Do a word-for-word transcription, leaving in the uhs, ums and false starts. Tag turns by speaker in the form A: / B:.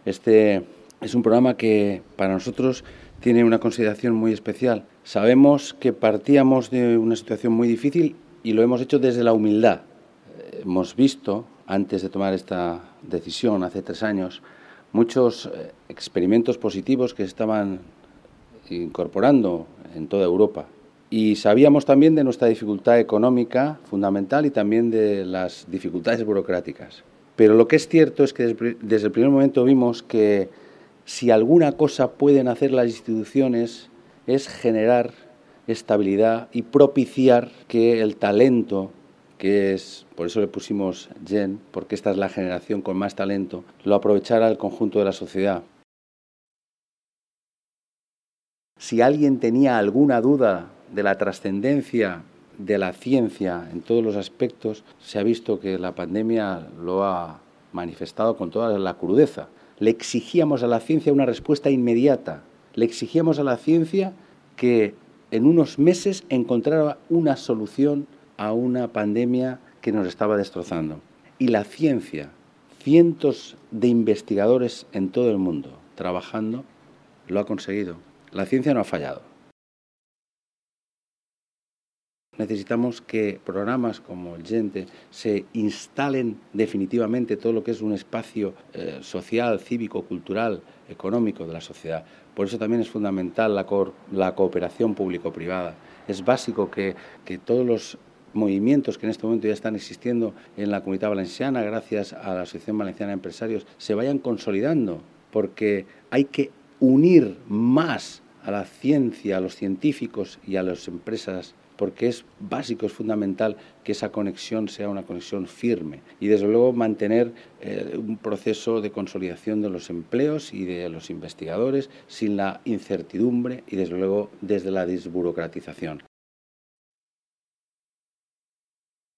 A: Este es un programa que para nosotros tiene una consideración muy especial. Sabemos que partíamos de una situación muy difícil y lo hemos hecho desde la humildad. Hemos visto, antes de tomar esta decisión, hace tres años, muchos experimentos positivos que estaban incorporando en toda Europa. Y sabíamos también de nuestra dificultad económica fundamental y también de las dificultades burocráticas. Pero lo que es cierto es que desde el primer momento vimos que si alguna cosa pueden hacer las instituciones es generar estabilidad y propiciar que el talento, que es, por eso le pusimos Gen, porque esta es la generación con más talento, lo aprovechara el conjunto de la sociedad. Si alguien tenía alguna duda de la trascendencia de la ciencia en todos los aspectos, se ha visto que la pandemia lo ha manifestado con toda la crudeza. Le exigíamos a la ciencia una respuesta inmediata. Le exigíamos a la ciencia que en unos meses encontrara una solución a una pandemia que nos estaba destrozando. Y la ciencia, cientos de investigadores en todo el mundo trabajando, lo ha conseguido. La ciencia no ha fallado. Necesitamos que programas como el Gente se instalen definitivamente todo lo que es un espacio eh, social, cívico, cultural, económico de la sociedad. Por eso también es fundamental la, co la cooperación público-privada. Es básico que, que todos los movimientos que en este momento ya están existiendo en la Comunitat Valenciana, gracias a la Asociación Valenciana de Empresarios, se vayan consolidando, porque hay que unir más a la ciencia, a los científicos y a las empresas, porque es básico, es fundamental que esa conexión sea una conexión firme y desde luego mantener eh, un proceso de consolidación de los empleos y de los investigadores sin la incertidumbre y desde luego desde la desburocratización.